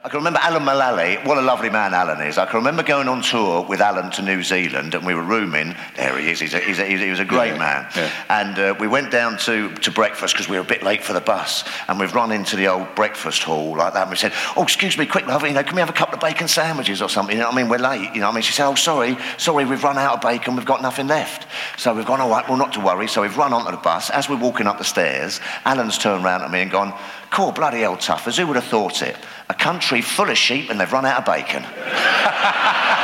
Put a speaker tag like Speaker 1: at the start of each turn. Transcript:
Speaker 1: I can remember Alan Mullally. What a lovely man Alan is. I can remember going on tour with Alan to New Zealand, and we were rooming. There he is. He was a great man. Yeah. And we went down to breakfast because we were a bit late for the bus, and we've run into the old breakfast hall like that. And we said, "Oh, excuse me, quick, love, can we have a couple of bacon sandwiches or something? We're late. She said, "Oh, sorry, we've run out of bacon. We've got nothing left." So we've gone, "All right, well, not to worry." So we've run onto the bus. As we're walking up the stairs, Alan's turned round at me and gone, "Cool, bloody hell, Tuffers, who would have thought it? A country full of sheep and they've run out of bacon."